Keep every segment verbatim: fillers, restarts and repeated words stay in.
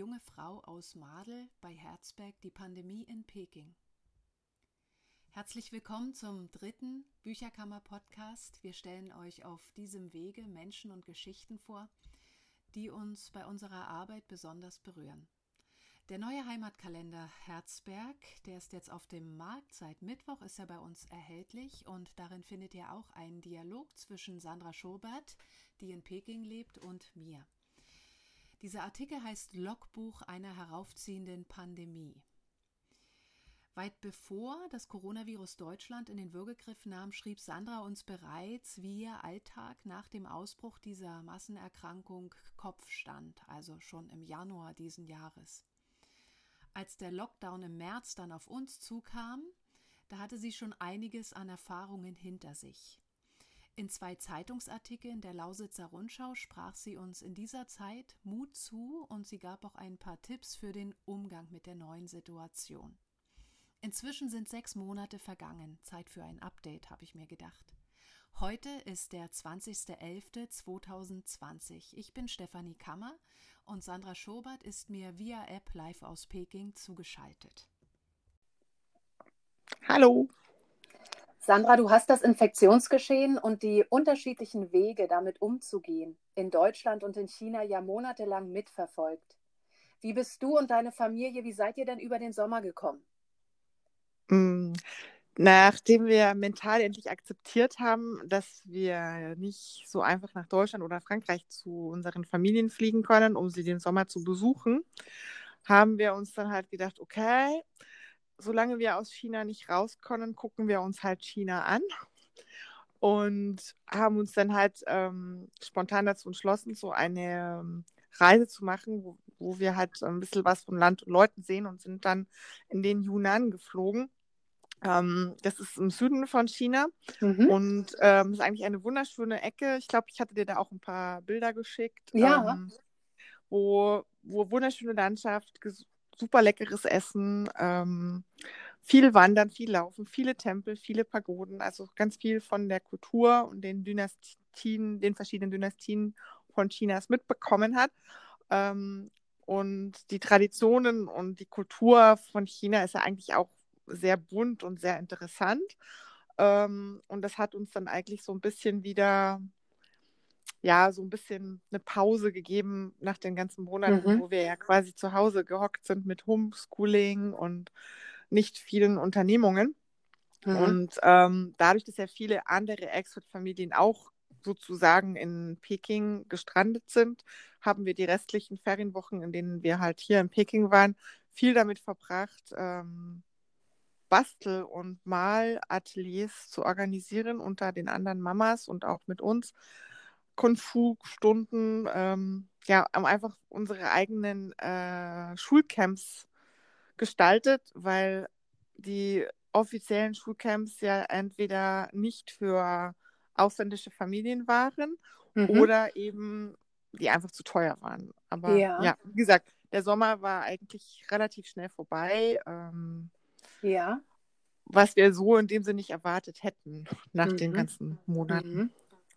junge Frau aus Madel bei Herzberg die Pandemie in Peking. Herzlich willkommen zum dritten Bücherkammer-Podcast. Wir stellen euch auf diesem Wege Menschen und Geschichten vor, die uns bei unserer Arbeit besonders berühren. Der neue Heimatkalender Herzberg, der ist jetzt auf dem Markt. Seit Mittwoch ist er bei uns erhältlich und darin findet ihr auch einen Dialog zwischen Sandra Schobert, die in Peking lebt, und mir. Dieser Artikel heißt Logbuch einer heraufziehenden Pandemie. Weit bevor das Coronavirus Deutschland in den Würgegriff nahm, schrieb Sandra uns bereits, wie ihr Alltag nach dem Ausbruch dieser Massenerkrankung Kopf stand, also schon im Januar diesen Jahres. Als der Lockdown im März dann auf uns zukam, da hatte sie schon einiges an Erfahrungen hinter sich. In zwei Zeitungsartikeln der Lausitzer Rundschau sprach sie uns in dieser Zeit Mut zu und sie gab auch ein paar Tipps für den Umgang mit der neuen Situation. Inzwischen sind sechs Monate vergangen. Zeit für ein Update, habe ich mir gedacht. Heute ist der zwanzigster elfter zweitausendzwanzig. Ich bin Stefanie Kammer und Sandra Schobert ist mir via App live aus Peking zugeschaltet. Hallo. Sandra, du hast das Infektionsgeschehen und die unterschiedlichen Wege, damit umzugehen, in Deutschland und in China ja monatelang mitverfolgt. Wie bist du und deine Familie, wie seid ihr denn über den Sommer gekommen? Mm, Nachdem wir mental endlich akzeptiert haben, dass wir nicht so einfach nach Deutschland oder Frankreich zu unseren Familien fliegen können, um sie den Sommer zu besuchen, haben wir uns dann halt gedacht, okay, solange wir aus China nicht raus können, gucken wir uns halt China an und haben uns dann halt ähm, spontan dazu entschlossen, so eine ähm, Reise zu machen, wo, wo wir halt ein bisschen was von Land und Leuten sehen und sind dann in den Yunnan geflogen. Ähm, das ist im Süden von China Mhm. und ähm, ist eigentlich eine wunderschöne Ecke. Ich glaube, ich hatte dir da auch ein paar Bilder geschickt, Ja. ähm, wo, wo wunderschöne Landschaft, ges- super leckeres Essen, ähm, viel Wandern, viel Laufen, viele Tempel, viele Pagoden, also ganz viel von der Kultur und den Dynastien, den verschiedenen Dynastien von Chinas mitbekommen hat. Ähm, und die Traditionen und die Kultur von China ist ja eigentlich auch sehr bunt und sehr interessant. Ähm, und das hat uns dann eigentlich so ein bisschen wieder, ja, so ein bisschen eine Pause gegeben nach den ganzen Monaten, Mhm. wo wir ja quasi zu Hause gehockt sind mit Homeschooling und nicht vielen Unternehmungen. Mhm. Und ähm, dadurch, dass ja viele andere Expat-Familien auch sozusagen in Peking gestrandet sind, haben wir die restlichen Ferienwochen, in denen wir halt hier in Peking waren, viel damit verbracht, ähm, Bastel- und Malateliers zu organisieren unter den anderen Mamas und auch mit uns. Kung-Fu-Stunden, ähm, ja, haben einfach unsere eigenen äh, Schulcamps gestaltet, weil die offiziellen Schulcamps ja entweder nicht für ausländische Familien waren Mhm. oder eben die einfach zu teuer waren. Aber Ja. ja, wie gesagt, der Sommer war eigentlich relativ schnell vorbei, ähm, Ja. was wir so in dem Sinne nicht erwartet hätten nach den Mhm. ganzen Monaten. Mhm.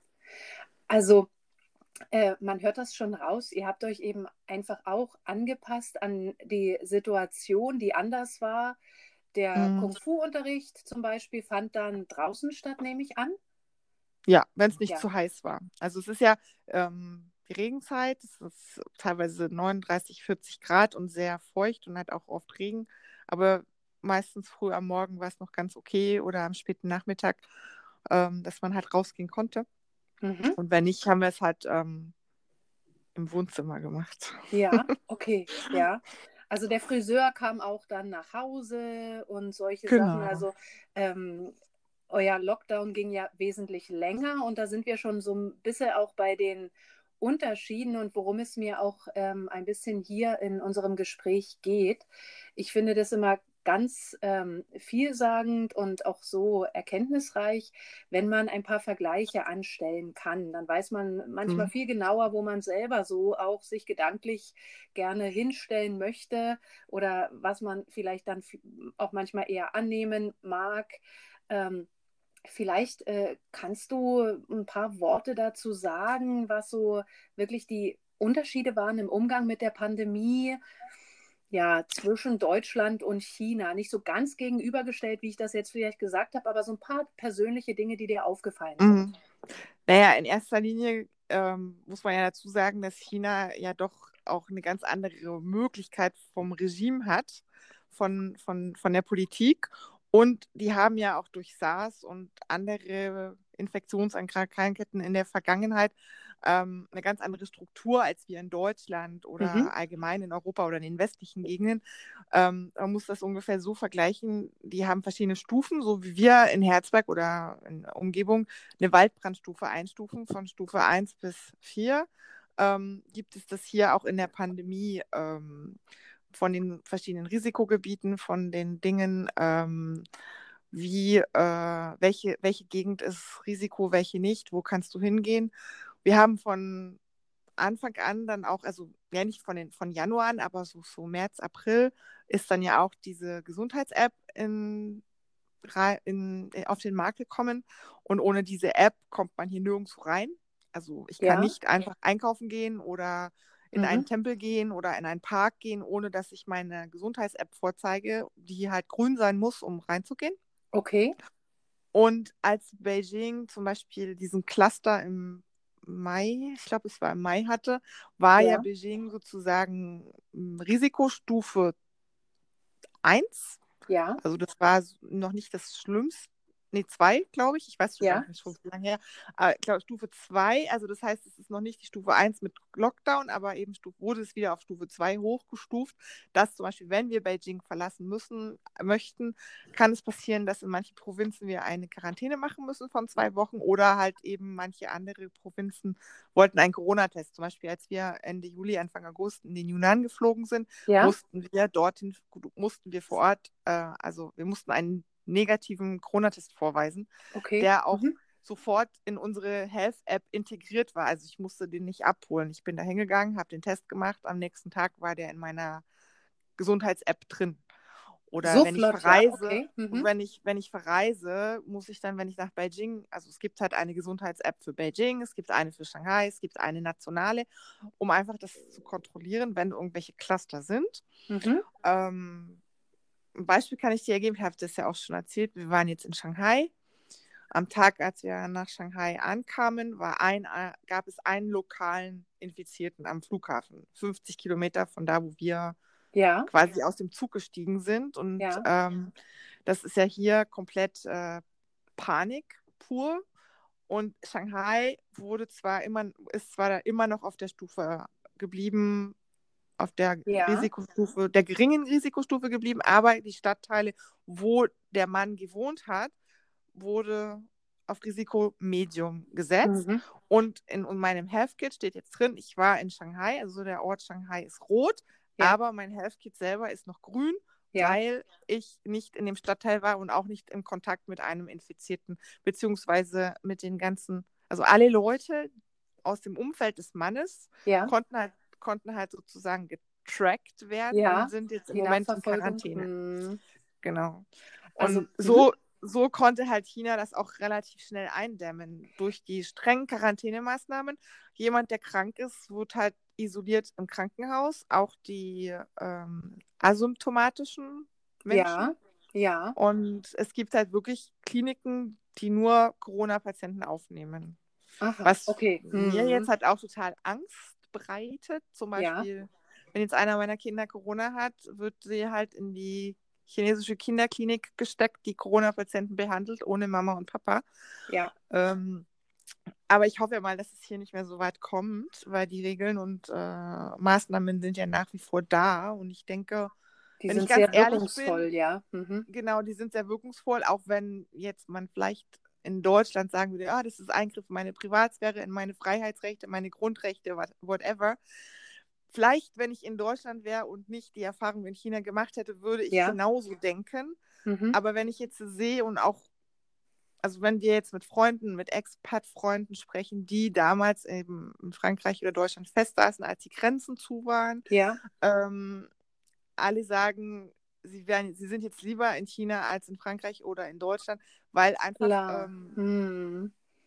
Also, äh, man hört das schon raus. Ihr habt euch eben einfach auch angepasst an die Situation, die anders war. Der Mm, Kung-Fu-Unterricht zum Beispiel fand dann draußen statt, nehme ich an. Ja, wenn es nicht Ja. zu heiß war. Also es ist ja ähm, die Regenzeit, es ist teilweise neununddreißig, vierzig Grad und sehr feucht und hat auch oft Regen, aber meistens früh am Morgen war es noch ganz okay oder am späten Nachmittag, ähm, dass man halt rausgehen konnte. Mhm. Und wenn nicht, haben wir es halt ähm, im Wohnzimmer gemacht. Ja, okay, ja. Also der Friseur kam auch dann nach Hause und solche Sachen. Genau. Also ähm, euer Lockdown ging ja wesentlich länger und da sind wir schon so ein bisschen auch bei den Unterschieden und worum es mir auch ähm, ein bisschen hier in unserem Gespräch geht. Ich finde das immer ganz ähm, vielsagend und auch so erkenntnisreich, wenn man ein paar Vergleiche anstellen kann. Dann weiß man manchmal Hm. viel genauer, wo man selber so auch sich gedanklich gerne hinstellen möchte oder was man vielleicht dann auch manchmal eher annehmen mag. Ähm, Vielleicht äh, kannst du ein paar Worte dazu sagen, was so wirklich die Unterschiede waren im Umgang mit der Pandemie, ja, zwischen Deutschland und China. Nicht so ganz gegenübergestellt, wie ich das jetzt vielleicht gesagt habe, aber so ein paar persönliche Dinge, die dir aufgefallen sind. Mhm. Naja, in erster Linie ähm, muss man ja dazu sagen, dass China ja doch auch eine ganz andere Möglichkeit vom Regime hat, von, von, von der Politik. Und die haben ja auch durch SARS und andere Infektionskrankheiten in der Vergangenheit ähm, eine ganz andere Struktur als wir in Deutschland oder Mhm. allgemein in Europa oder in den westlichen Gegenden. Ähm, man muss das ungefähr so vergleichen. Die haben verschiedene Stufen, so wie wir in Herzberg oder in der Umgebung eine Waldbrandstufe einstufen, von Stufe eins bis vier. Ähm, gibt es das hier auch in der Pandemie ähm, von den verschiedenen Risikogebieten, von den Dingen, ähm, wie, äh, welche, welche Gegend ist Risiko, welche nicht, wo kannst du hingehen. Wir haben von Anfang an dann auch, also ja nicht von, den, von Januar an, aber so, so März, April ist dann ja auch diese Gesundheits-App in, in, auf den Markt gekommen. Und ohne diese App kommt man hier nirgendwo rein. Also ich kann Ja. nicht einfach einkaufen gehen oder in Mhm. einen Tempel gehen oder in einen Park gehen, ohne dass ich meine Gesundheits-App vorzeige, die halt grün sein muss, um reinzugehen. Okay. Und als Beijing zum Beispiel diesen Cluster im Mai, ich glaube, es war im Mai hatte, war ja, Ja. Beijing sozusagen m, Risikostufe eins. Ja. Also das war s- noch nicht das Schlimmste. Nee, zwei, glaube ich. Ich weiß schon Ja. gar nicht, schon so lange her. Aber ich glaube, Stufe zwei, also das heißt, es ist noch nicht die Stufe eins mit Lockdown, aber eben Stufe, wurde es wieder auf Stufe zwei hochgestuft, dass zum Beispiel, wenn wir Beijing verlassen müssen, möchten, kann es passieren, dass in manchen Provinzen wir eine Quarantäne machen müssen von zwei Wochen oder halt eben manche andere Provinzen wollten einen Corona-Test. Zum Beispiel, als wir Ende Juli, Anfang August in den Yunnan geflogen sind, Ja. mussten wir dorthin, mussten wir vor Ort, äh, also wir mussten einen negativen Corona-Test vorweisen, Okay. der auch Mhm. sofort in unsere Health-App integriert war. Also ich musste den nicht abholen. Ich bin da hingegangen, habe den Test gemacht. Am nächsten Tag war der in meiner Gesundheits-App drin. Oder So wenn ich flott, ja. verreise, Okay. Mhm. wenn ich, wenn ich verreise, muss ich dann, wenn ich nach Beijing, also es gibt halt eine Gesundheits-App für Beijing, es gibt eine für Shanghai, es gibt eine nationale, um einfach das zu kontrollieren, wenn irgendwelche Cluster sind. Mhm. Ähm, ein Beispiel kann ich dir geben, ich habe das ja auch schon erzählt, wir waren jetzt in Shanghai. Am Tag, als wir nach Shanghai ankamen, war ein, gab es einen lokalen Infizierten am Flughafen, fünfzig Kilometer von da, wo wir Ja. quasi aus dem Zug gestiegen sind. Und Ja. ähm, das ist ja hier komplett äh, Panik pur. Und Shanghai wurde zwar immer, ist zwar da immer noch auf der Stufe geblieben, auf der Ja. Risikostufe, der geringen Risikostufe geblieben, aber die Stadtteile, wo der Mann gewohnt hat, wurde auf Risiko Medium gesetzt. Mhm. Und in, in meinem Health-Kit steht jetzt drin, ich war in Shanghai, also der Ort Shanghai ist rot, Ja. aber mein Health-Kit selber ist noch grün, Ja. weil ich nicht in dem Stadtteil war und auch nicht im Kontakt mit einem Infizierten, beziehungsweise mit den ganzen, also alle Leute aus dem Umfeld des Mannes Ja. konnten halt, konnten halt sozusagen getrackt werden Ja. und sind jetzt im Die Moment in Nachverfolgung. Quarantäne. Mhm. Genau. Also, Und mhm. so, so konnte halt China das auch relativ schnell eindämmen. Durch die strengen Quarantänemaßnahmen. Jemand, der krank ist, wird halt isoliert im Krankenhaus. Auch die ähm, asymptomatischen Menschen. Ja. Ja. Und es gibt halt wirklich Kliniken, die nur Corona-Patienten aufnehmen. Aha. Was Okay. mir jetzt Mhm. halt auch total Angst bereitet. Zum Ja. Beispiel, wenn jetzt einer meiner Kinder Corona hat, wird sie halt in die chinesische Kinderklinik gesteckt, die Corona-Patienten behandelt, ohne Mama und Papa. Ja. Ähm, aber ich hoffe ja mal, dass es hier nicht mehr so weit kommt, weil die Regeln und äh, Maßnahmen sind ja nach wie vor da. Und ich denke, Die wenn ich sind ganz sehr ehrlich wirkungsvoll, bin, ja. Mhm. genau, die sind sehr wirkungsvoll, auch wenn jetzt man vielleicht in Deutschland sagen würde, ah, das ist Eingriff in meine Privatsphäre, in meine Freiheitsrechte, meine Grundrechte, whatever. Vielleicht, wenn ich in Deutschland wäre und nicht die Erfahrung in China gemacht hätte, würde ich Ja. genauso denken. Mhm. Aber wenn ich jetzt sehe und auch, also wenn wir jetzt mit Freunden, mit Expat-Freunden sprechen, die damals eben in Frankreich oder Deutschland festsaßen, als die Grenzen zu waren, Ja. ähm, alle sagen, sie, wären, sie sind jetzt lieber in China als in Frankreich oder in Deutschland, weil einfach Klar. ähm, Mhm.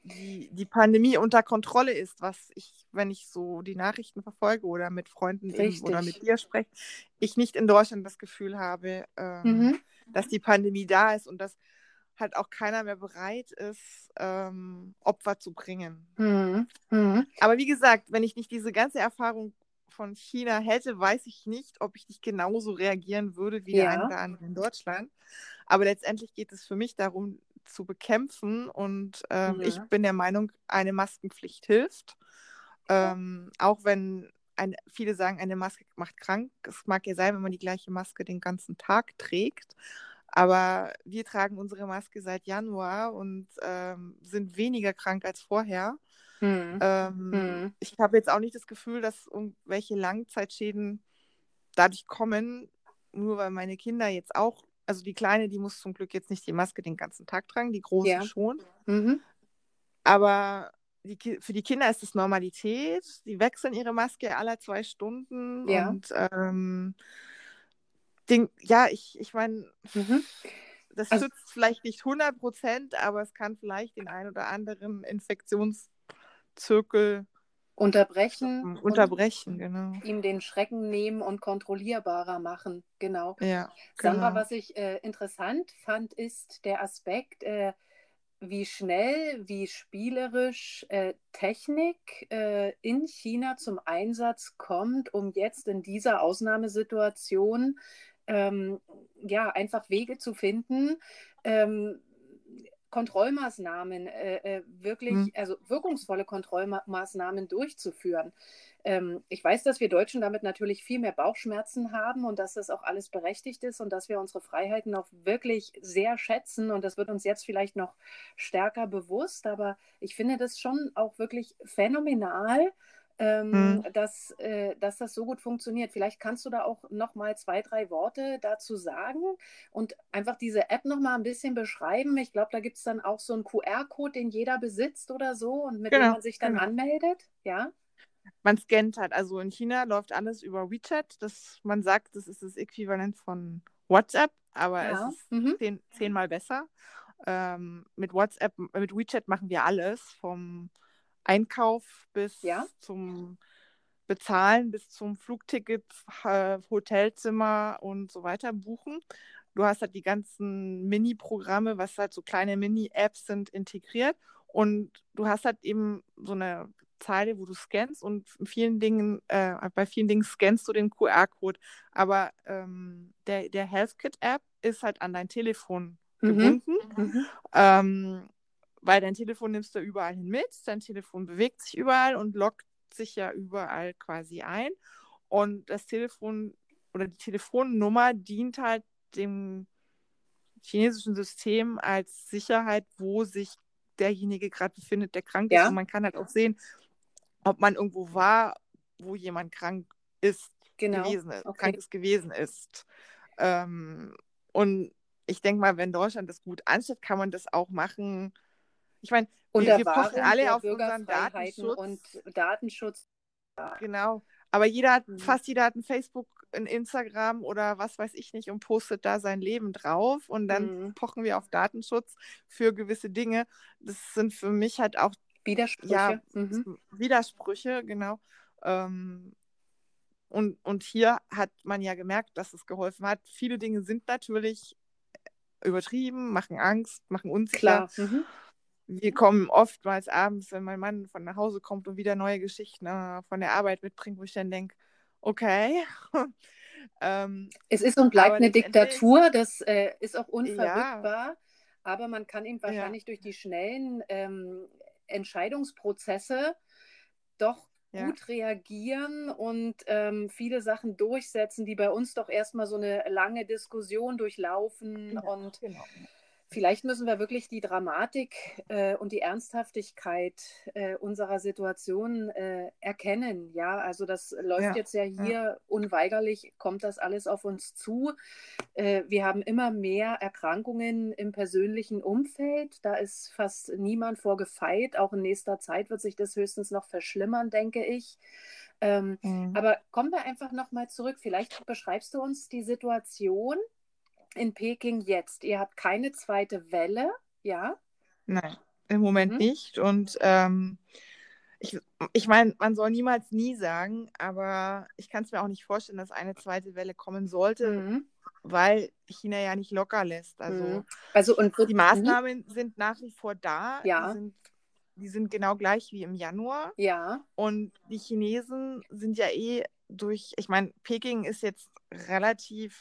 die, die Pandemie unter Kontrolle ist, was ich, wenn ich so die Nachrichten verfolge oder mit Freunden eben oder mit Richtig. dir spreche, ich nicht in Deutschland das Gefühl habe, ähm, Mhm. dass die Pandemie da ist und dass halt auch keiner mehr bereit ist, ähm, Opfer zu bringen. Mhm. Mhm. Aber wie gesagt, wenn ich nicht diese ganze Erfahrung von China hätte, weiß ich nicht, ob ich nicht genauso reagieren würde wie der eine Ja. oder andere in Deutschland. Aber letztendlich geht es für mich darum, zu bekämpfen. Und ähm, ich Mhm. bin der Meinung, eine Maskenpflicht hilft. Ähm, auch wenn ein, viele sagen, eine Maske macht krank. Es mag ja sein, wenn man die gleiche Maske den ganzen Tag trägt. Aber wir tragen unsere Maske seit Januar und ähm, sind weniger krank als vorher. Mhm. Ähm, Mhm. ich habe jetzt auch nicht das Gefühl, dass irgendwelche Langzeitschäden dadurch kommen, nur weil meine Kinder jetzt auch, also die Kleine, die muss zum Glück jetzt nicht die Maske den ganzen Tag tragen, die Große Ja. schon. Mhm. Aber die, Ki- für die Kinder ist es Normalität. Die wechseln ihre Maske alle zwei Stunden Ja. und ähm, den, ja, ich, ich meine, Mhm. das Also schützt vielleicht nicht hundert Prozent, aber es kann vielleicht den ein oder anderen Infektionszirkel unterbrechen ähm, und unterbrechen, genau. ihm den Schrecken nehmen und kontrollierbarer machen. Genau. Ja, Sandra, genau. was ich äh, interessant fand, ist der Aspekt, äh, wie schnell, wie spielerisch äh, Technik äh, in China zum Einsatz kommt, um jetzt in dieser Ausnahmesituation ähm, ja, einfach Wege zu finden, ähm, Kontrollmaßnahmen, äh, äh, Hm. wirklich, also wirkungsvolle Kontrollmaßnahmen durchzuführen. Ähm, ich weiß, dass wir Deutschen damit natürlich viel mehr Bauchschmerzen haben und dass das auch alles berechtigt ist und dass wir unsere Freiheiten auch wirklich sehr schätzen und das wird uns jetzt vielleicht noch stärker bewusst, aber ich finde das schon auch wirklich phänomenal, ähm, Hm. dass, äh, dass das so gut funktioniert. Vielleicht kannst du da auch noch mal zwei, drei Worte dazu sagen und einfach diese App noch mal ein bisschen beschreiben. Ich glaube, da gibt es dann auch so einen Q R-Code, den jeder besitzt oder so und mit dem Genau, man sich dann genau. anmeldet. Ja, Man scannt halt. Also in China läuft alles über WeChat. Das, man sagt, das ist das Äquivalent von WhatsApp, aber es ja, ist mhm. zehn, zehnmal besser. Ähm, mit WhatsApp, mit WeChat machen wir alles, vom Einkauf Ja, bis zum Bezahlen, bis zum Flugticket, äh, Hotelzimmer und so weiter buchen. Du hast halt die ganzen Mini-Programme, was halt so kleine Mini-Apps sind, integriert. Und du hast halt eben so eine Zeile, wo du scannst und in vielen Dingen, äh, bei vielen Dingen scannst du den Q R-Code. Aber ähm, der, der HealthKit-App ist halt an dein Telefon mhm. gebunden, Mhm. ähm, weil dein Telefon nimmst du überall hin mit, dein Telefon bewegt sich überall und loggt sich ja überall quasi ein. Und das Telefon oder die Telefonnummer dient halt dem chinesischen System als Sicherheit, wo sich derjenige gerade befindet, der krank ist. Und Ja, man kann halt auch sehen, ob man irgendwo war, wo jemand krank ist, genau. gewesen ist, Okay. krank ist gewesen ist. Ähm, und ich denke mal, wenn Deutschland das gut anstellt, kann man das auch machen. Ich meine, wir, Unter wir pochen Wahrung alle der auf unseren Bürgerfreiheiten und Datenschutz. Datenschutz. Genau. Aber jeder hat, Mhm. fast jeder hat ein Facebook, ein Instagram oder was weiß ich nicht und postet da sein Leben drauf. Und dann Mhm. pochen wir auf Datenschutz für gewisse Dinge. Das sind für mich halt auch, ja, Widersprüche. Mhm. Widersprüche, genau. Ähm, und, und hier hat man ja gemerkt, dass es geholfen hat. Viele Dinge sind natürlich übertrieben, machen Angst, machen unsicher. Klar. Mhm. Wir kommen oftmals abends, wenn mein Mann von nach Hause kommt und wieder neue Geschichten äh, von der Arbeit mitbringt, wo ich dann denke, okay. ähm, Es ist und bleibt aber eine letztendlich, Diktatur, das äh, ist auch ja, unverrückbar, aber man kann eben ja, wahrscheinlich durch die schnellen ähm, Entscheidungsprozesse doch ja, gut reagieren und ähm, viele Sachen durchsetzen, die bei uns doch erstmal so eine lange Diskussion durchlaufen. ja, Und genau. vielleicht müssen wir wirklich die Dramatik äh, und die Ernsthaftigkeit äh, unserer Situation äh, erkennen. Ja, also das läuft Ja, jetzt ja ja, hier unweigerlich, kommt das alles auf uns zu. Äh, wir haben immer mehr Erkrankungen im persönlichen Umfeld. Da ist fast niemand vor gefeit. Auch in nächster Zeit wird sich das höchstens noch verschlimmern, denke ich. Ähm, mhm. aber kommen wir einfach nochmal zurück. Vielleicht beschreibst du uns die Situation in Peking jetzt. Ihr habt keine zweite Welle, ja? Nein. im Moment Mhm. nicht. Und ähm, ich, ich meine, man soll niemals nie sagen, aber ich kann es mir auch nicht vorstellen, dass eine zweite Welle kommen sollte, Mhm. weil China ja nicht locker lässt. Mhm. Also Also und die wird, mhm. Maßnahmen sind nach wie vor da. Die Ja, sind, die sind genau gleich wie im Januar. ja, Und die Chinesen sind ja eh durch, ich meine, Peking ist jetzt relativ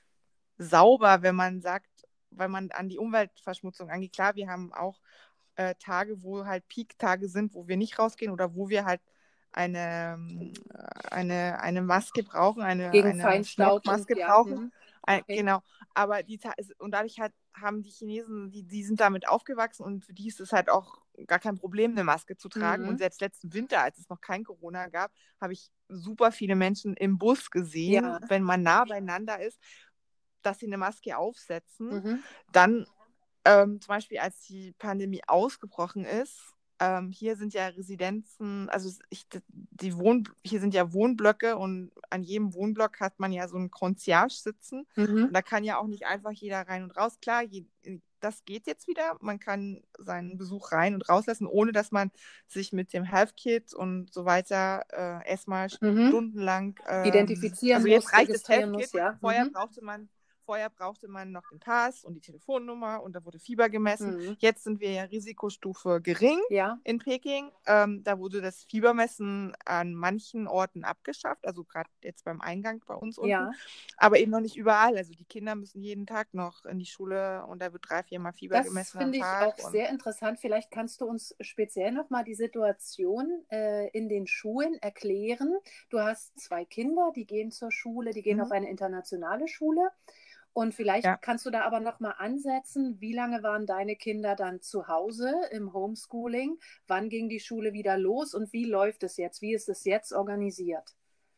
sauber, wenn man sagt, weil man an die Umweltverschmutzung angeht. Klar, wir haben auch äh, Tage, wo halt Peak-Tage sind, wo wir nicht rausgehen oder wo wir halt eine, eine, eine Maske brauchen, eine, gegen eine Feinstaub und Smogmaske ja, brauchen. mhm. Ein, Okay. genau, aber die und dadurch halt haben die Chinesen, die, die sind damit aufgewachsen und für die ist es halt auch gar kein Problem, eine Maske zu tragen. Mhm. Und selbst letzten Winter, als es noch kein Corona gab, habe ich super viele Menschen im Bus gesehen, Ja. wenn man nah beieinander ist, dass sie eine Maske aufsetzen. Mhm. Dann ähm, zum Beispiel, als die Pandemie ausgebrochen ist, ähm, hier sind ja Residenzen, also ich, die Wohn, hier sind ja Wohnblöcke und an jedem Wohnblock hat man ja so einen Concierge sitzen. Mhm. Und da kann ja auch nicht einfach jeder rein und raus. Klar, je, das geht jetzt wieder. Man kann seinen Besuch rein und rauslassen, ohne dass man sich mit dem Health Kit und so weiter äh, erstmal Mhm. stundenlang ähm, Identifizieren also jetzt muss, reicht das registrieren Health muss, Kit. ja. Vorher Mhm. brauchte man Vorher brauchte man noch den Pass und die Telefonnummer und da wurde Fieber gemessen. Mhm. Jetzt sind wir ja Risikostufe gering Ja. in Peking. Ähm, da wurde das Fiebermessen an manchen Orten abgeschafft, also gerade jetzt beim Eingang bei uns unten, Ja. aber eben noch nicht überall. Also die Kinder müssen jeden Tag noch in die Schule und da wird drei, viermal Fieber Das gemessen am finde ich Tag. auch Und sehr interessant. Vielleicht kannst du uns speziell nochmal die Situation äh, in den Schulen erklären. Du hast zwei Kinder, die gehen zur Schule, die gehen auf mhm. eine internationale Schule. Und vielleicht Ja. kannst du da aber nochmal ansetzen, wie lange waren deine Kinder dann zu Hause im Homeschooling? Wann ging die Schule wieder los und wie läuft es jetzt? Wie ist es jetzt organisiert?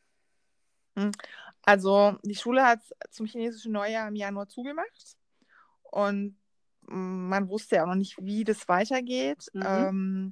Also die Schule hat zum chinesischen Neujahr im Januar zugemacht und man wusste ja auch noch nicht, wie das weitergeht. Mhm. Ähm,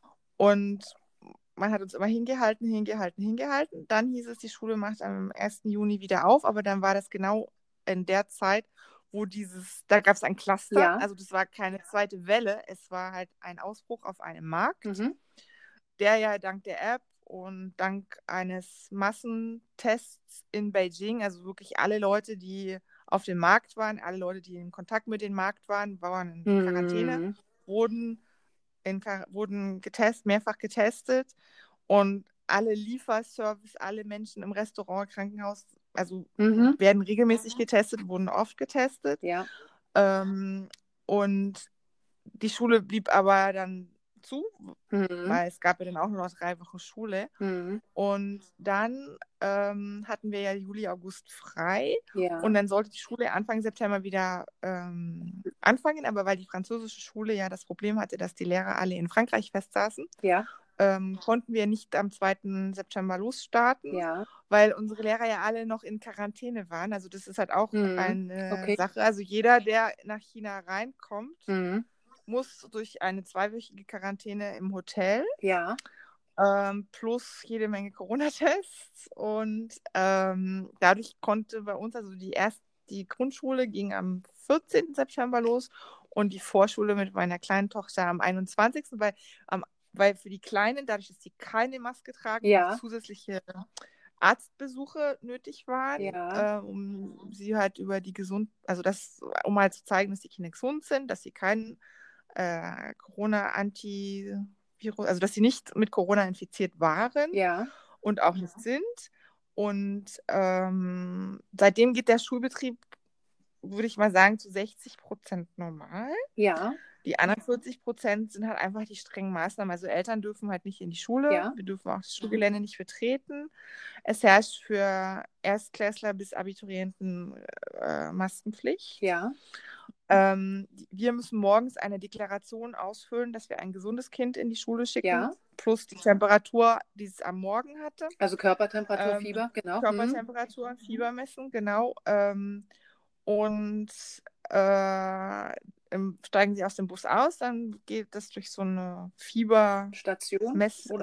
und man hat uns immer hingehalten, hingehalten, hingehalten. Dann hieß es, die Schule macht am ersten Juni wieder auf, aber dann war das genau in der Zeit, wo dieses, da gab es ein Cluster, Ja. also das war keine zweite Welle, es war halt ein Ausbruch auf einem Markt, Mhm. der ja dank der App und dank eines Massentests in Beijing, also wirklich alle Leute, die auf dem Markt waren, alle Leute, die in Kontakt mit dem Markt waren, waren in Quarantäne, Mhm. wurden in, wurden getestet, mehrfach getestet und alle Lieferservice, alle Menschen im Restaurant, Krankenhaus, also Mhm. werden regelmäßig getestet, wurden oft getestet. Ja. Ähm, und die Schule blieb aber dann zu, Mhm. weil es gab ja dann auch nur noch drei Wochen Schule. Mhm. Und dann ähm, hatten wir ja Juli, August frei. Ja. Und dann sollte die Schule Anfang September wieder ähm, anfangen. Aber weil die französische Schule ja das Problem hatte, dass die Lehrer alle in Frankreich festsaßen, Ja. ähm, konnten wir nicht am zweiten September losstarten, Ja. weil unsere Lehrer ja alle noch in Quarantäne waren. Also das ist halt auch Mhm. eine Okay. Sache. Also jeder, der nach China reinkommt, Mhm. muss durch eine zweiwöchige Quarantäne im Hotel. Ja. Ähm, plus jede Menge Corona-Tests. Und ähm, dadurch konnte bei uns, also die erste, die Grundschule ging am vierzehnten September los und die Vorschule mit meiner kleinen Tochter am einundzwanzigsten Weil, ähm, weil für die Kleinen, dadurch, dass die keine Maske tragen, Ja. noch zusätzliche Arztbesuche nötig waren, Ja. äh, um sie halt über die gesund, also das, um halt zu zeigen, dass die Kinder gesund sind, dass sie keinen äh, Corona-Anti Virus, also dass sie nicht mit Corona infiziert waren Ja. und auch nicht sind. Und ähm, seitdem geht der Schulbetrieb, würde ich mal sagen, zu sechzig Prozent normal. Ja. Die anderen vierzig Prozent sind halt einfach die strengen Maßnahmen. Also Eltern dürfen halt nicht in die Schule, Ja. wir dürfen auch das Schulgelände nicht betreten. Es herrscht für Erstklässler bis Abiturienten äh, Maskenpflicht. Ja. Ähm, wir müssen morgens eine Deklaration ausfüllen, dass wir ein gesundes Kind in die Schule schicken, Ja. plus die Temperatur, die es am Morgen hatte. Also Körpertemperatur, Ähm, Fieber, genau. Mhm. Körpertemperatur und Fieber messen, genau. Ähm, und äh, im, steigen sie aus dem Bus aus, dann geht das durch so eine Station,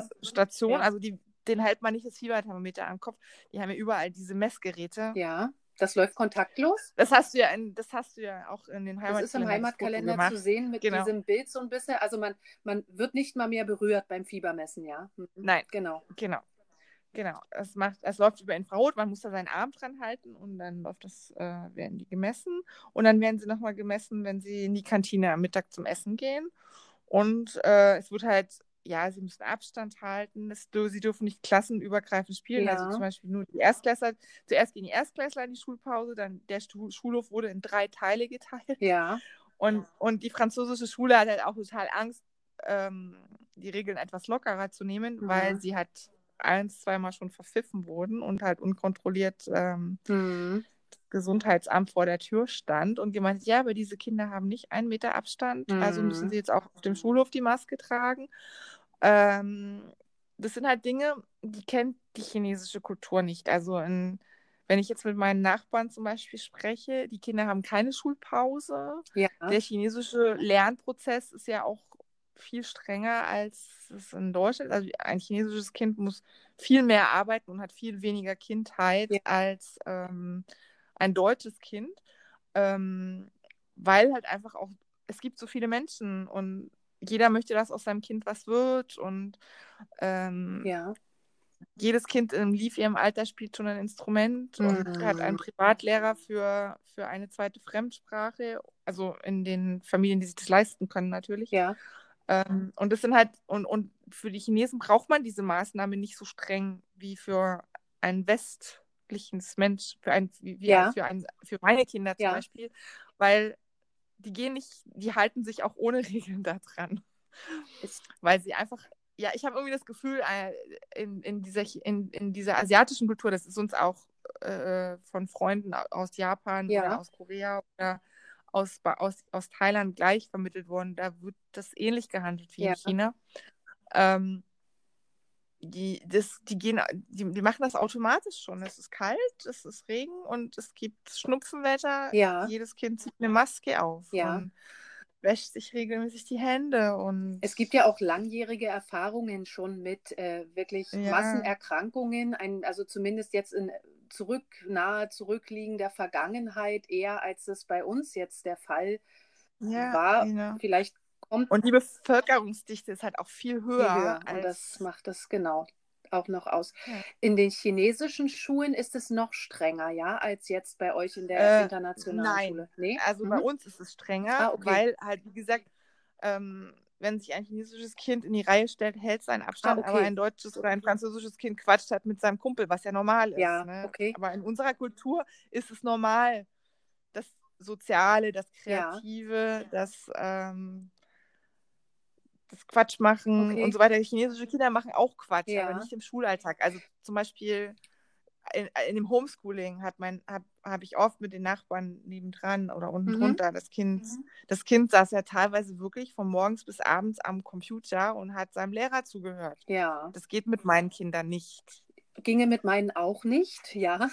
Fiebermessstation. oder? Ja. Also die, den hält man nicht das Fieberthermometer am Kopf. Die haben ja überall diese Messgeräte. Ja. Das läuft kontaktlos? Das hast du ja, in, das hast du ja auch in den Das ist im Heimatkalender, das Foto Heimatkalender gemacht. zu sehen mit Genau. diesem Bild so ein bisschen. Also man, man wird nicht mal mehr berührt beim Fiebermessen, ja? Mhm. Nein, Genau. genau. Genau, es, macht, es läuft über Infrarot, man muss da seinen Arm dran halten und dann läuft das, äh, werden die gemessen und dann werden sie nochmal gemessen, wenn sie in die Kantine am Mittag zum Essen gehen und äh, es wird halt, ja, sie müssen Abstand halten, es, sie dürfen nicht klassenübergreifend spielen, Ja. also zum Beispiel nur die Erstklässler, zuerst gehen die Erstklässler in die Schulpause, dann der Stu- Schulhof wurde in drei Teile geteilt Ja. und, und die französische Schule hat halt auch total Angst, ähm, die Regeln etwas lockerer zu nehmen, Mhm. weil sie halt eins, zweimal schon verpfiffen wurden und halt unkontrolliert ähm, Mhm. das Gesundheitsamt vor der Tür stand und gemeint, ja, aber diese Kinder haben nicht einen Meter Abstand, Mhm. also müssen sie jetzt auch auf dem Schulhof die Maske tragen. Ähm, das sind halt Dinge, die kennt die chinesische Kultur nicht. Also in, wenn ich jetzt mit meinen Nachbarn zum Beispiel spreche, die Kinder haben keine Schulpause. Ja. Der chinesische Lernprozess ist ja auch viel strenger als es in Deutschland. Also ein chinesisches Kind muss viel mehr arbeiten und hat viel weniger Kindheit Ja. als ähm, ein deutsches Kind, ähm, weil halt einfach auch, es gibt so viele Menschen und jeder möchte, dass aus seinem Kind was wird und ähm, Ja. jedes Kind im Leaf ihrem Alter spielt schon ein Instrument und Mhm. hat einen Privatlehrer für, für eine zweite Fremdsprache, also in den Familien, die sich das leisten können natürlich. Ja. Ähm, und das sind halt, und, und für die Chinesen braucht man diese Maßnahme nicht so streng wie für ein westliches Mensch, für ein, wie, wie Ja. für ein, für meine Kinder zum Ja. Beispiel, weil die gehen nicht, die halten sich auch ohne Regeln da dran. Ist, Weil sie einfach, ja, ich habe irgendwie das Gefühl, äh, in, in, dieser, in, in dieser asiatischen Kultur, das ist uns auch äh, von Freunden aus Japan Ja. oder aus Korea oder aus, aus, aus Thailand gleich vermittelt worden, da wird das ähnlich gehandelt wie Ja. in China. Ähm, die, das, die, gehen, die, die machen das automatisch schon. Es ist kalt, es ist Regen und es gibt Schnupfenwetter. Ja. Jedes Kind zieht eine Maske auf Ja. und wäscht sich regelmäßig die Hände. Und Es gibt ja auch langjährige Erfahrungen schon mit äh, wirklich ja. Massenerkrankungen, ein, also zumindest jetzt in zurück, nahe zurückliegender Vergangenheit, eher als es bei uns jetzt der Fall ja, war. genau. Vielleicht kommt Und die Bevölkerungsdichte ist halt auch viel höher. viel höher und als, das macht das genau auch noch aus. ja. In den chinesischen Schulen ist es noch strenger, ja, als jetzt bei euch in der Äh, internationalen nein, Schule. Nee? also Mhm. bei uns ist es strenger, Ah, okay. weil halt, wie gesagt, ähm, wenn sich ein chinesisches Kind in die Reihe stellt, hält seinen Abstand, Ah, okay. aber ein deutsches oder ein französisches Kind quatscht halt mit seinem Kumpel, was ja normal ist. Ja, Ne? okay. Aber in unserer Kultur ist es normal, das Soziale, das Ja. Kreative, das, ähm, das Quatsch machen Okay. und so weiter. Chinesische Kinder machen auch Quatsch, aber Ja. nicht im Schulalltag. Also zum Beispiel in, in dem Homeschooling hat mein, habe hab ich oft mit den Nachbarn nebendran oder unten Mhm. drunter das Kind, das Kind saß ja teilweise wirklich von morgens bis abends am Computer und hat seinem Lehrer zugehört. Ja. Das geht mit meinen Kindern nicht. Ginge mit meinen auch nicht, ja.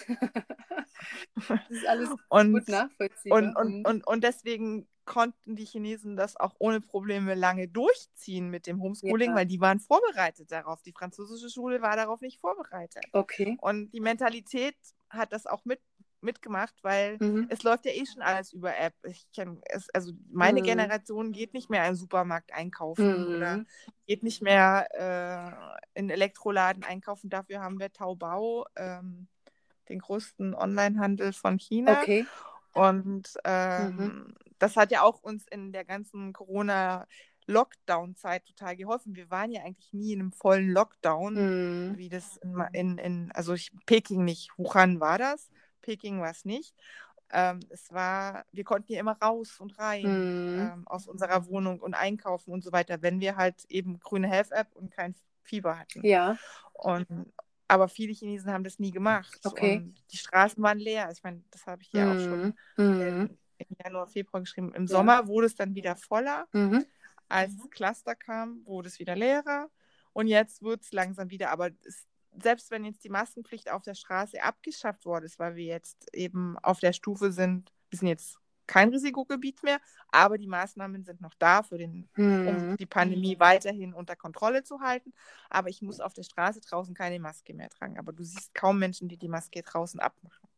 Das ist alles und, gut nachvollziehbar. und, und, Mhm. und, und deswegen konnten die Chinesen das auch ohne Probleme lange durchziehen mit dem Homeschooling, Ja. weil die waren vorbereitet darauf. Die französische Schule war darauf nicht vorbereitet. Okay. Und die Mentalität hat das auch mit, mitgemacht, weil Mhm. es läuft ja eh schon alles über App. Ich kenn es, also meine Mhm. Generation geht nicht mehr im Supermarkt einkaufen Mhm. oder geht nicht mehr äh, in Elektroladen einkaufen. Dafür haben wir Taobao, ähm, den größten Onlinehandel von China. Okay. Und ähm, Mhm. das hat ja auch uns in der ganzen Corona-Lockdown-Zeit total geholfen. Wir waren ja eigentlich nie in einem vollen Lockdown, Mhm. wie das in, in, in also ich, Peking nicht, Wuhan war das, Peking war es nicht. Ähm, es war, wir konnten ja immer raus und rein Mhm. ähm, aus unserer Wohnung und einkaufen und so weiter, wenn wir halt eben grüne Health-App und kein Fieber hatten. Ja. Und aber viele Chinesen haben das nie gemacht. Okay. Und die Straßen waren leer. Ich meine, das habe ich ja auch schon Mhm. in, im Januar, Februar geschrieben. Im Ja. Sommer wurde es dann wieder voller. Mhm. Als das Cluster kam, wurde es wieder leerer. Und jetzt wird es langsam wieder. Aber es, selbst wenn jetzt die Maskenpflicht auf der Straße abgeschafft worden ist, weil wir jetzt eben auf der Stufe sind, wir sind jetzt kein Risikogebiet mehr, aber die Maßnahmen sind noch da, für den, Mhm. um die Pandemie weiterhin unter Kontrolle zu halten. Aber ich muss auf der Straße draußen keine Maske mehr tragen. Aber du siehst kaum Menschen, die die Maske draußen abmachen.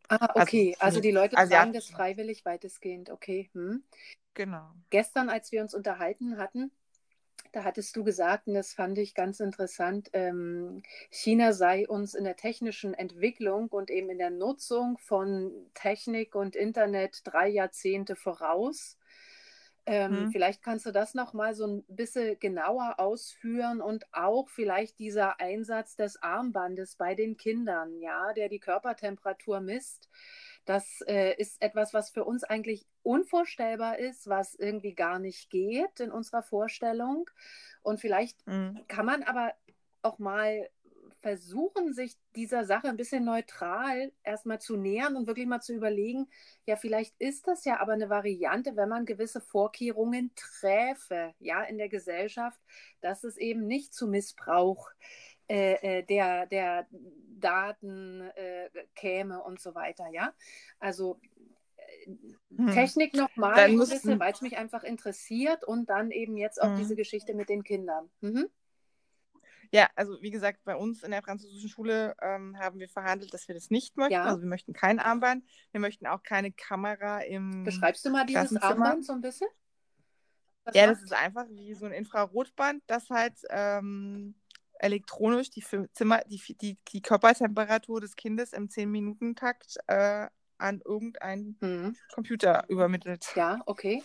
Ah, Also okay. Also die die Leute tragen das asiatischen. freiwillig weitestgehend. Okay. Hm. Genau. Gestern, als wir uns unterhalten hatten, da hattest du gesagt, und das fand ich ganz interessant, ähm, China sei uns in der technischen Entwicklung und eben in der Nutzung von Technik und Internet drei Jahrzehnte voraus. Ähm, Hm. vielleicht kannst du das noch mal so ein bisschen genauer ausführen und auch vielleicht dieser Einsatz des Armbandes bei den Kindern, ja, der die Körpertemperatur misst. Das äh, ist etwas, was für uns eigentlich unvorstellbar ist, was irgendwie gar nicht geht in unserer Vorstellung. Und vielleicht Hm. kann man aber auch mal versuchen, sich dieser Sache ein bisschen neutral erstmal zu nähern und wirklich mal zu überlegen, ja, vielleicht ist das ja aber eine Variante, wenn man gewisse Vorkehrungen träfe, ja, in der Gesellschaft, dass es eben nicht zu Missbrauch äh, äh, der, der Daten äh, käme und so weiter, ja. Also äh, Hm. Technik nochmal Dann so ein bisschen, müssten, weil es mich einfach interessiert und dann eben jetzt auch diese hm. Geschichte mit den Kindern. Mhm. Ja, also wie gesagt, bei uns in der französischen Schule ähm, haben wir verhandelt, dass wir das nicht möchten. Ja. Also wir möchten kein Armband. Wir möchten auch keine Kamera im Beschreibst du mal dieses Klassenzimmer. Armband so ein bisschen? Was Ja, das macht? ist einfach wie so ein Infrarotband, das halt ähm, elektronisch die, Fi- Zimmer, die, Fi- die, die Körpertemperatur des Kindes im zehn-Minuten-Takt äh, an irgendeinen Hm. Computer übermittelt. Ja, okay.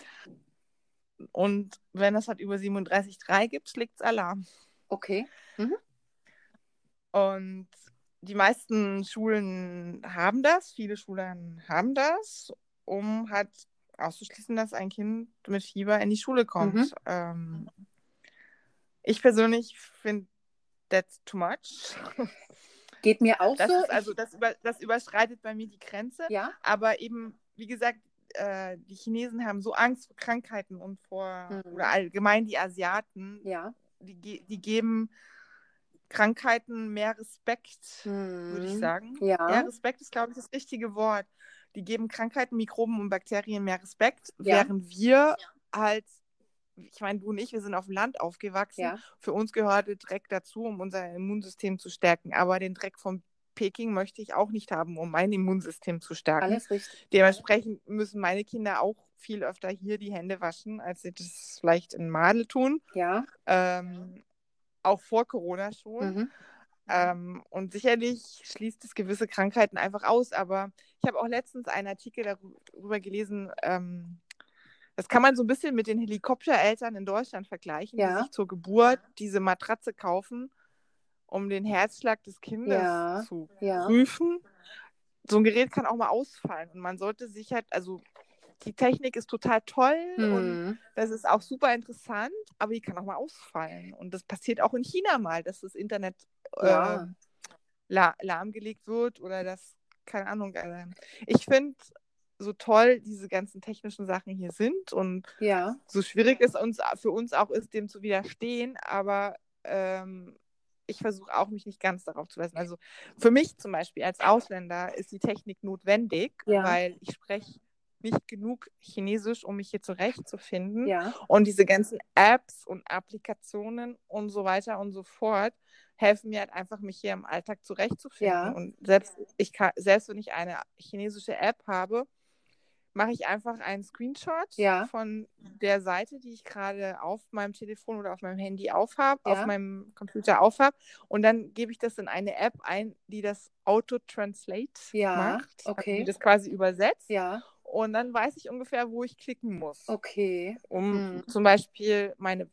Und wenn es halt über siebenunddreißig Komma drei gibt, schlägt es Alarm. Okay. Mhm. Und die meisten Schulen haben das, viele Schulen haben das, um halt auszuschließen, dass ein Kind mit Fieber in die Schule kommt. Mhm. Ähm, ich persönlich finde that's too much. Geht mir auch Das so. ist also, Ich, das, über, das überschreitet bei mir die Grenze. ja, Aber eben, wie gesagt, äh, die Chinesen haben so Angst vor Krankheiten und vor, mhm. oder allgemein die Asiaten, Ja. die, die geben Krankheiten mehr Respekt, Mhm. würde ich sagen. Ja. Ja, Respekt ist, glaube ich, das richtige Wort. Die geben Krankheiten, Mikroben und Bakterien mehr Respekt, Ja. während wir halt, ich meine, du und ich, wir sind auf dem Land aufgewachsen. Ja. Für uns gehörte Dreck dazu, um unser Immunsystem zu stärken. Aber den Dreck von Peking möchte ich auch nicht haben, um mein Immunsystem zu stärken. Alles richtig. Dementsprechend müssen meine Kinder auch viel öfter hier die Hände waschen, als sie das vielleicht in Madel tun. Ja. Ähm, auch vor Corona schon. Mhm. Ähm, und sicherlich schließt es gewisse Krankheiten einfach aus. Aber ich habe auch letztens einen Artikel darüber gelesen, ähm, das kann man so ein bisschen mit den Helikoptereltern in Deutschland vergleichen, Ja. die sich zur Geburt diese Matratze kaufen, um den Herzschlag des Kindes Ja. zu Ja. prüfen. So ein Gerät kann auch mal ausfallen. Und man sollte sich halt, also die Technik ist total toll und Mhm. das ist auch super interessant, aber die kann auch mal ausfallen. Und das passiert auch in China mal, dass das Internet Ja. ähm, lah lahmgelegt wird oder das, keine Ahnung. Äh, ich finde, so toll diese ganzen technischen Sachen hier sind und Ja. so schwierig es uns, für uns auch ist, dem zu widerstehen, aber ähm, ich versuche auch, mich nicht ganz darauf zu lassen. Also für mich zum Beispiel als Ausländer ist die Technik notwendig, Ja. weil ich spreche nicht genug Chinesisch, um mich hier zurechtzufinden. Ja. Und diese ganzen Apps und Applikationen und so weiter und so fort helfen mir halt einfach, mich hier im Alltag zurechtzufinden. Ja. Und selbst, ich kann, selbst wenn ich eine chinesische App habe, mache ich einfach einen Screenshot Ja. von der Seite, die ich gerade auf meinem Telefon oder auf meinem Handy aufhab, Ja. auf meinem Computer aufhab. Und dann gebe ich das in eine App ein, die das Auto-Translate Ja. macht, also Okay. die das quasi übersetzt. Ja. Und dann weiß ich ungefähr, wo ich klicken muss, Okay. um Mhm. zum Beispiel meine,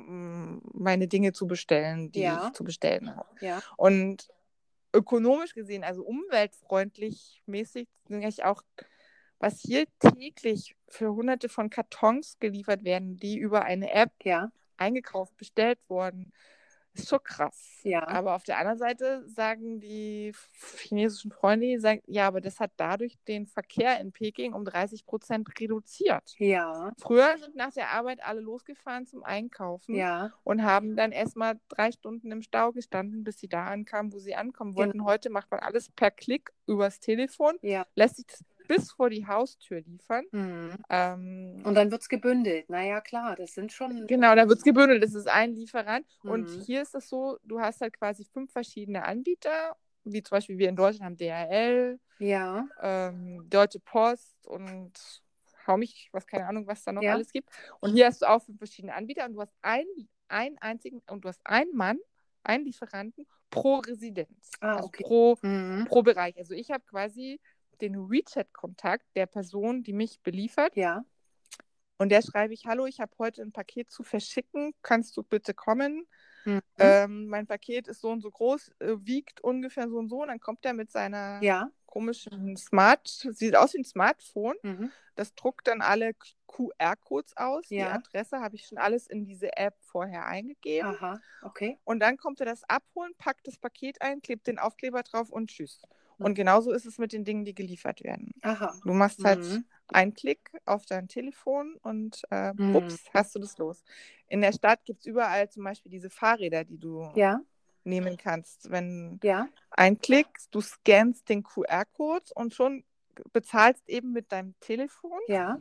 meine Dinge zu bestellen, die Ja. ich zu bestellen habe. Ja. Und ökonomisch gesehen, also umweltfreundlich mäßig, denke ich auch, was hier täglich für hunderte von Kartons geliefert werden, die über eine App Ja. eingekauft, bestellt wurden, ist schon krass. Ja. Aber auf der anderen Seite sagen die chinesischen Freunde, die sagen, ja, aber das hat dadurch den Verkehr in Peking um dreißig Prozent reduziert. Ja. Früher sind nach der Arbeit alle losgefahren zum Einkaufen Ja. und haben dann erstmal drei Stunden im Stau gestanden, bis sie da ankamen, wo sie ankommen wollten. Genau. Heute macht man alles per Klick übers Telefon, Ja. lässt sich das bis vor die Haustür liefern. Mhm. Ähm, Und dann wird es gebündelt. Naja, klar, das sind schon. genau, da wird es gebündelt. Das ist ein Lieferant. Mhm. Und hier ist es so, du hast halt quasi fünf verschiedene Anbieter, wie zum Beispiel wir in Deutschland haben D H L, Ja. ähm, Deutsche Post und hau mich, was keine Ahnung, was da noch Ja. alles gibt. Und hier hast du auch fünf verschiedene Anbieter und du hast einen, einen einzigen, und du hast einen Mann, einen Lieferanten pro Residenz, Ah, also okay. pro, Mhm. pro Bereich. Also ich habe quasi den WeChat-Kontakt der Person, die mich beliefert. Ja. Und der schreibe ich: Hallo, ich habe heute ein Paket zu verschicken, kannst du bitte kommen? Mhm. Ähm, mein Paket ist so und so groß, äh, wiegt ungefähr so und so. Und dann kommt er mit seiner Ja. komischen Smart, sieht aus wie ein Smartphone. Mhm. Das druckt dann alle Q R-Codes aus. Die Ja. Adresse habe ich schon alles in diese App vorher eingegeben. Aha, okay. Und dann kommt er das abholen, packt das Paket ein, klebt den Aufkleber drauf und tschüss. Mhm. Und genauso ist es mit den Dingen, die geliefert werden. Aha. Du machst halt Mhm. einen Klick auf dein Telefon und äh, Mhm. bups, hast du das los. In der Stadt gibt es überall zum Beispiel diese Fahrräder, die du Ja. nehmen kannst. Wenn Ja. ein Klick, du scannst den Q R-Code und schon bezahlst eben mit deinem Telefon Ja.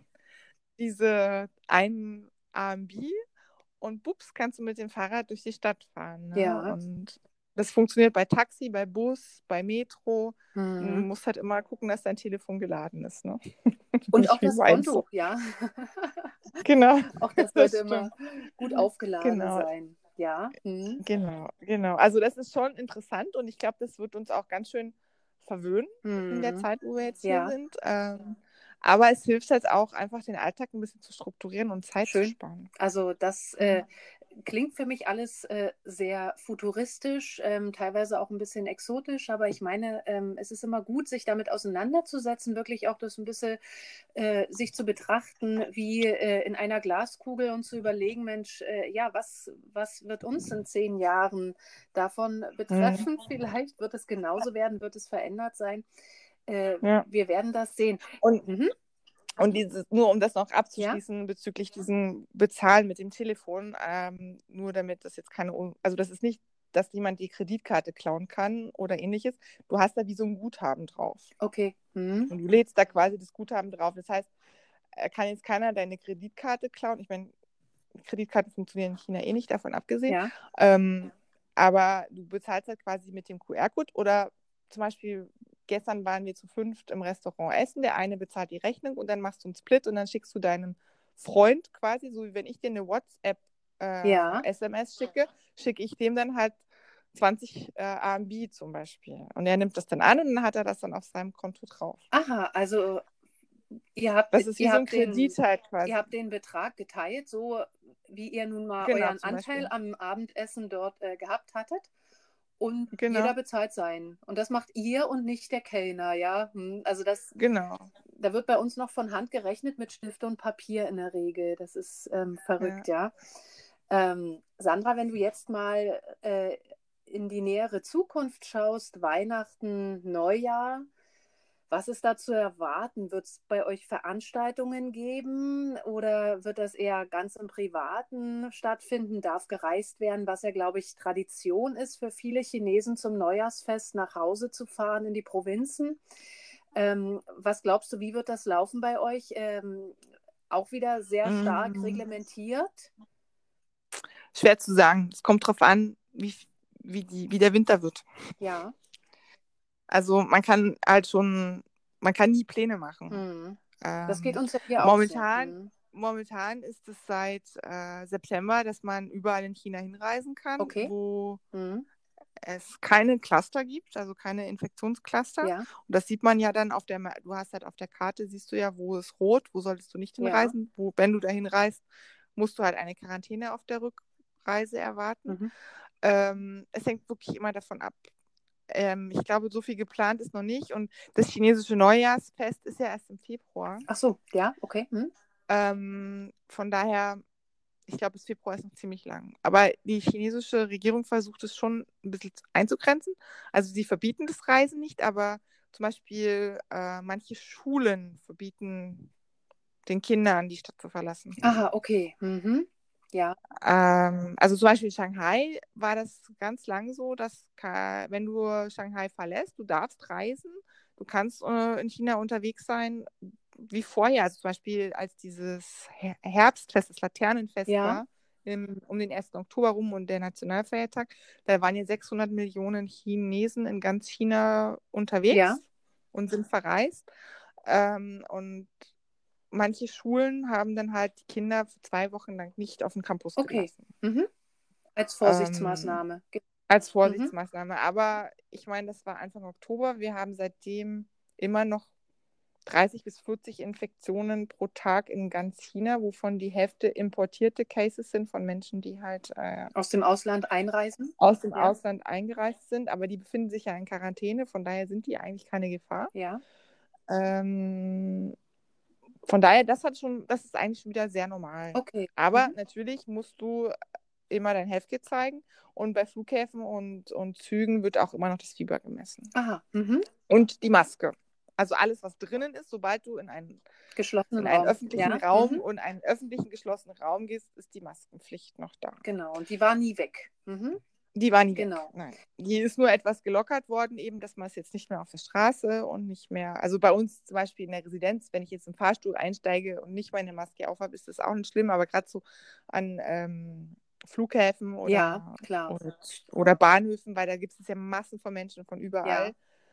diese einen A M B und bups, kannst du mit dem Fahrrad durch die Stadt fahren. Ne? Ja. Und das funktioniert bei Taxi, bei Bus, bei Metro. Du Mhm. musst halt immer gucken, dass dein Telefon geladen ist. Ne? Und Nicht auch wie das meins. Konto, ja. Genau, Auch das das sollte immer stimmt. gut aufgeladen Genau, sein. Ja. Mhm. genau, genau. Also das ist schon interessant und ich glaube, das wird uns auch ganz schön verwöhnen in der Mhm. Zeit, wo wir jetzt hier Ja. sind. Ähm, aber es hilft halt auch einfach, den Alltag ein bisschen zu strukturieren und Zeit zu Schön. sparen. Also das äh, klingt für mich alles äh, sehr futuristisch, ähm, teilweise auch ein bisschen exotisch, aber ich meine, ähm, es ist immer gut, sich damit auseinanderzusetzen, wirklich auch das ein bisschen äh, sich zu betrachten, wie äh, in einer Glaskugel und zu überlegen, Mensch, äh, ja, was, was wird uns in zehn Jahren davon betreffen? Mhm. Vielleicht wird es genauso werden, wird es verändert sein. Äh, Ja. wir werden das sehen. Und Mhm. Und dieses, nur um das noch Ja, abzuschließen bezüglich diesem Bezahlen mit dem Telefon, ähm, nur damit das jetzt keine, Un- also das ist nicht, dass jemand die Kreditkarte klauen kann oder ähnliches. Du hast da wie so ein Guthaben drauf. okay. Mhm. Und du lädst da quasi das Guthaben drauf. Das heißt, äh, kann jetzt keiner deine Kreditkarte klauen. Ich meine, Kreditkarten funktionieren in China eh nicht, davon abgesehen. Ja, Ähm, aber du bezahlst halt quasi mit dem Q R-Code oder zum Beispiel gestern waren wir zu fünft im Restaurant essen, der eine bezahlt die Rechnung und dann machst du einen Split und dann schickst du deinem Freund quasi, so wie wenn ich dir eine WhatsApp ja. äh, S M S schicke, schicke ich dem dann halt zwanzig äh, A M B zum Beispiel. Und er nimmt das dann an und dann hat er das dann auf seinem Konto drauf. Aha, also ihr habt, Das ist wie ihr so ein habt den, Kredit halt ihr quasi. habt den Betrag geteilt, so wie ihr nun mal Genau, euren zum Anteil Beispiel. am Abendessen dort äh, gehabt hattet. Und jeder Genau, bezahlt seinen. Und das macht ihr und nicht der Kellner, ja. Hm, Also das, genau. da wird bei uns noch von Hand gerechnet mit Stift und Papier in der Regel. Das ist ähm, Ja. verrückt, ja. Ähm, Sandra, wenn du jetzt mal äh, in die nähere Zukunft schaust, Weihnachten, Neujahr, was ist da zu erwarten? Wird es bei euch Veranstaltungen geben oder wird das eher ganz im Privaten stattfinden? Darf gereist werden, was ja, glaube ich, Tradition ist für viele Chinesen zum Neujahrsfest nach Hause zu fahren in die Provinzen? Ähm, was glaubst du, wie wird das laufen bei euch? Ähm, auch wieder sehr stark Mm, reglementiert? Schwer zu sagen. Es kommt drauf an, wie, wie, die, wie der Winter wird. Ja. Also man kann halt schon, man kann nie Pläne machen. Hm. Das geht Ähm, uns ja hier auch so. momentan, Hm. momentan ist es seit äh, September, dass man überall in China hinreisen kann, Okay. wo Hm. es keine Cluster gibt, also keine Infektionscluster. Ja. Und das sieht man ja dann auf der, du hast halt auf der Karte, siehst du ja, wo ist rot, wo solltest du nicht Ja. hinreisen. Wo, wenn du dahin reist, musst du halt eine Quarantäne auf der Rückreise erwarten. Mhm. Ähm, es hängt wirklich immer davon ab. Ähm, ich glaube, so viel geplant ist noch nicht. Und das chinesische Neujahrsfest ist ja erst im Februar. Ach so, ja, okay. Hm. Ähm, von daher, ich glaube, bis Februar ist noch ziemlich lang. Aber die chinesische Regierung versucht es schon ein bisschen einzugrenzen. Also sie verbieten das Reisen nicht, aber zum Beispiel äh, manche Schulen verbieten den Kindern, die Stadt zu verlassen. Aha, okay. Mhm. Ja. Ähm, also zum Beispiel in Shanghai war das ganz lang so, dass ka- wenn du Shanghai verlässt, du darfst reisen, du kannst äh, in China unterwegs sein wie vorher. Also zum Beispiel als dieses Her- Herbstfest, das Laternenfest Ja. war, im, um den ersten Oktober rum und der Nationalfeiertag, da waren ja sechshundert Millionen Chinesen in ganz China unterwegs. Ja. und sind verreist. Ähm, und manche Schulen haben dann halt die Kinder für zwei Wochen lang nicht auf den Campus Okay. gelassen. Mhm. Als Ähm, Vorsichtsmaßnahme. Ge- als Mhm. Vorsichtsmaßnahme. Aber ich meine, das war Anfang Oktober. Wir haben seitdem immer noch dreißig bis vierzig Infektionen pro Tag in ganz China, wovon die Hälfte importierte Cases sind von Menschen, die halt äh, Aus dem Ausland einreisen. aus dem Ja. Ausland eingereist sind. Aber die befinden sich ja in Quarantäne, von daher sind die eigentlich keine Gefahr. Ja. Ähm, von daher, das hat schon, das ist eigentlich schon wieder sehr normal. Okay. Aber Mhm. natürlich musst du immer dein Heftchen zeigen und bei Flughäfen und, und Zügen wird auch immer noch das Fieber gemessen. Aha. Mhm. Und die Maske. Also alles, was drinnen ist, sobald du in einen, Geschlossenen in einen Raum. öffentlichen Ja. Raum Mhm. und einen öffentlichen geschlossenen Raum gehst, ist die Maskenpflicht noch da. Genau. Und die war nie weg. Mhm. Die war nie Genau. weg. Nein. Die ist nur etwas gelockert worden, eben, dass man es jetzt nicht mehr auf der Straße und nicht mehr, also bei uns zum Beispiel in der Residenz, wenn ich jetzt im Fahrstuhl einsteige und nicht meine Maske aufhabe, ist das auch nicht schlimm, aber gerade so an ähm, Flughäfen oder, Ja, klar. oder, oder Bahnhöfen, weil da gibt es ja Massen von Menschen von überall.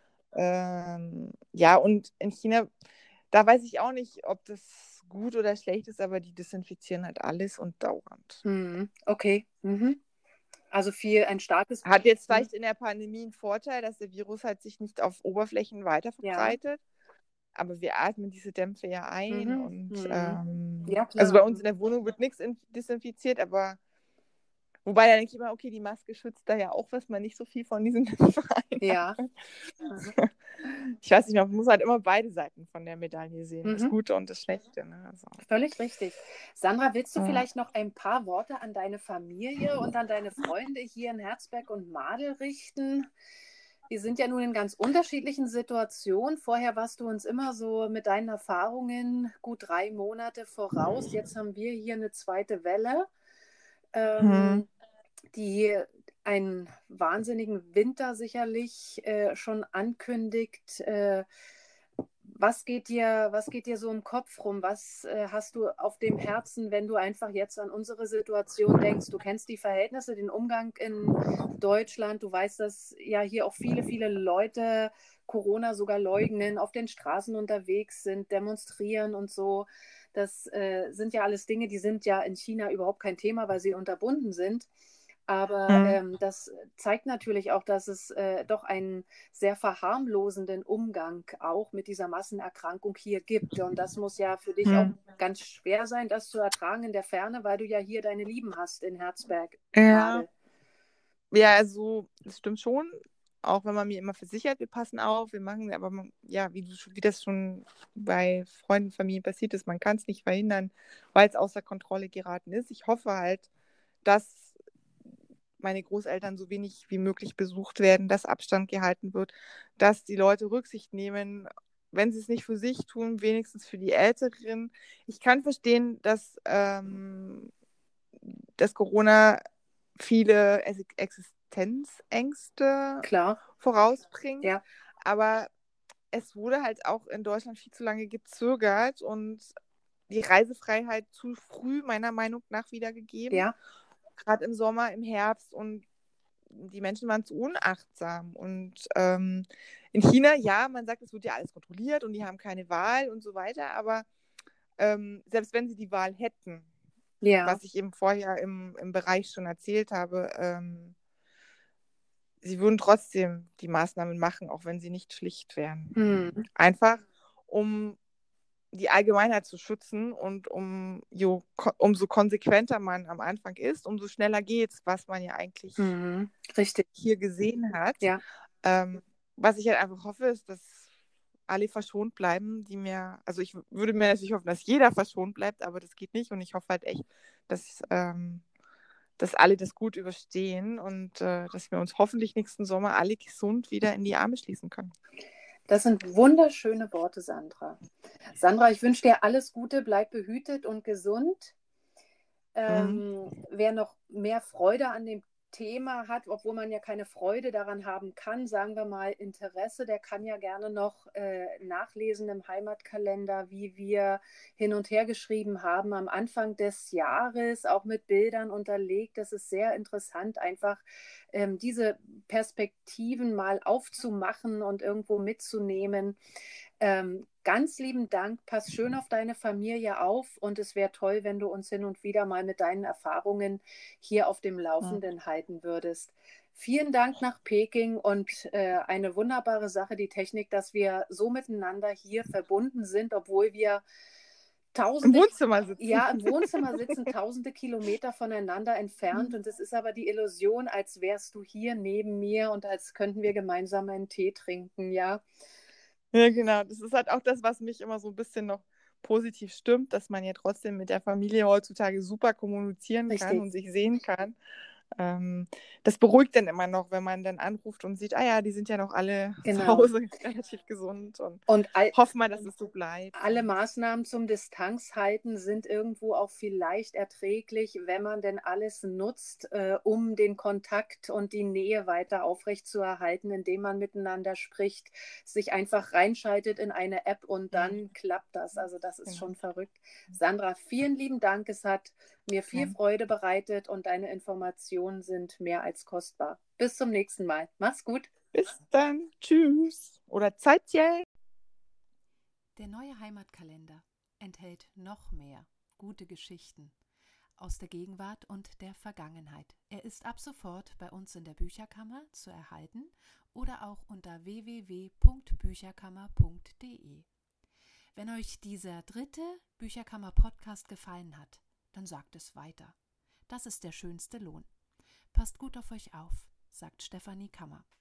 Ja. Ähm, ja, und in China, da weiß ich auch nicht, ob das gut oder schlecht ist, aber die desinfizieren halt alles und dauernd. Mhm. Okay. Mhm. Also viel ein starkes. Hat jetzt Mhm. vielleicht in der Pandemie einen Vorteil, dass der Virus halt sich nicht auf Oberflächen weiter Ja. verbreitet. Aber wir atmen diese Dämpfe ja ein. Mhm. Und Mhm. ähm, Ja, also bei klar. uns in der Wohnung wird nichts in- desinfiziert, aber wobei da denke ich immer, okay, die Maske schützt da ja auch, was man nicht so viel von diesen Dämpfen Ja. einatmet. Mhm. Ich weiß nicht, man muss halt immer beide Seiten von der Medaille sehen, das Mhm. Gute und das Schlechte. Ne? Also, Völlig richtig. Sandra, willst du ja. vielleicht noch ein paar Worte an deine Familie und an deine Freunde hier in Herzberg und Madel richten? Wir sind ja nun in ganz unterschiedlichen Situationen. Vorher warst du uns immer so mit deinen Erfahrungen gut drei Monate voraus. Jetzt haben wir hier eine zweite Welle, ähm, Hm. die einen wahnsinnigen Winter sicherlich äh, schon ankündigt. Äh, was geht dir, was geht dir so im Kopf rum? Was äh, hast du auf dem Herzen, wenn du einfach jetzt an unsere Situation denkst? Du kennst die Verhältnisse, den Umgang in Deutschland. Du weißt, dass ja hier auch viele, viele Leute Corona sogar leugnen, auf den Straßen unterwegs sind, demonstrieren und so. Das äh, sind ja alles Dinge, die sind ja in China überhaupt kein Thema, weil sie unterbunden sind. Aber Hm. ähm, das zeigt natürlich auch, dass es äh, doch einen sehr verharmlosenden Umgang auch mit dieser Massenerkrankung hier gibt. Und das muss ja für dich auch Hm. ganz schwer sein, das zu ertragen in der Ferne, weil du ja hier deine Lieben hast in Herzberg, Ja. Madel. Ja, also das stimmt schon. Auch wenn man mir immer versichert, wir passen auf, wir machen, aber man, ja, wie, du, wie das schon bei Freunden, Familien passiert ist, man kann es nicht verhindern, weil es außer Kontrolle geraten ist. Ich hoffe halt, dass meine Großeltern so wenig wie möglich besucht werden, dass Abstand gehalten wird, dass die Leute Rücksicht nehmen, wenn sie es nicht für sich tun, wenigstens für die Älteren. Ich kann verstehen, dass, ähm, dass Corona viele Existenzängste Klar. vorausbringt. Ja. Aber es wurde halt auch in Deutschland viel zu lange gezögert und die Reisefreiheit zu früh meiner Meinung nach wiedergegeben. Ja. Gerade im Sommer, im Herbst und die Menschen waren zu unachtsam. Und ähm, in China, ja, man sagt, es wird ja alles kontrolliert und die haben keine Wahl und so weiter, aber ähm, selbst wenn sie die Wahl hätten, Ja. was ich eben vorher im, im Bereich schon erzählt habe, ähm, sie würden trotzdem die Maßnahmen machen, auch wenn sie nicht schlicht wären. Hm. Einfach, um die Allgemeinheit zu schützen und um, jo, umso konsequenter man am Anfang ist, umso schneller geht's, was man ja eigentlich Hm. Richtig. hier gesehen hat. Ja. Ähm, was ich halt einfach hoffe, ist, dass alle verschont bleiben, die mir, also ich würde mir natürlich hoffen, dass jeder verschont bleibt, aber das geht nicht und ich hoffe halt echt, dass, ähm, dass alle das gut überstehen und äh, dass wir uns hoffentlich nächsten Sommer alle gesund wieder in die Arme schließen können. Das sind wunderschöne Worte, Sandra. Sandra, ich wünsche dir alles Gute, bleib behütet und gesund. Ähm, Mhm. wer noch mehr Freude an dem Thema hat, obwohl man ja keine Freude daran haben kann, sagen wir mal Interesse, der kann ja gerne noch äh, nachlesen im Heimatkalender, wie wir hin und her geschrieben haben am Anfang des Jahres, auch mit Bildern unterlegt. Das ist sehr interessant, einfach ähm, diese Perspektiven mal aufzumachen und irgendwo mitzunehmen. Ähm, ganz lieben Dank, pass schön auf deine Familie auf und es wäre toll, wenn du uns hin und wieder mal mit deinen Erfahrungen hier auf dem Laufenden halten würdest. Vielen Dank nach Peking und äh, eine wunderbare Sache, die Technik, dass wir so miteinander hier verbunden sind, obwohl wir tausende, Im Wohnzimmer sitzen. Ja, im Wohnzimmer sitzen, tausende Kilometer voneinander entfernt und es ist aber die Illusion, als wärst du hier neben mir und als könnten wir gemeinsam einen Tee trinken, ja. Ja, genau. Das ist halt auch das, was mich immer so ein bisschen noch positiv stimmt, dass man ja trotzdem mit der Familie heutzutage super kommunizieren Richtig. kann und sich sehen kann. Ähm, das beruhigt dann immer noch, wenn man dann anruft und sieht, ah ja, die sind ja noch alle Genau. zu Hause relativ gesund und, Und all, hoffen wir, dass es so bleibt. alle Maßnahmen zum Distanzhalten sind irgendwo auch vielleicht erträglich, wenn man denn alles nutzt, äh, um den Kontakt und die Nähe weiter aufrechtzuerhalten, indem man miteinander spricht, sich einfach reinschaltet in eine App und dann Mhm. klappt das. Also das ist Genau. schon verrückt. Sandra, vielen lieben Dank. Es hat mir viel Ja. Freude bereitet und deine Informationen sind mehr als kostbar. Bis zum nächsten Mal. Mach's gut. Bis dann. Tschüss. Oder Zeitje. Der neue Heimatkalender enthält noch mehr gute Geschichten aus der Gegenwart und der Vergangenheit. Er ist ab sofort bei uns in der Bücherkammer zu erhalten oder auch unter w w w punkt bücherkammer punkt d e. Wenn euch dieser dritte Bücherkammer-Podcast gefallen hat, dann sagt es weiter. Das ist der schönste Lohn. Passt gut auf euch auf, sagt Stefanie Kammer.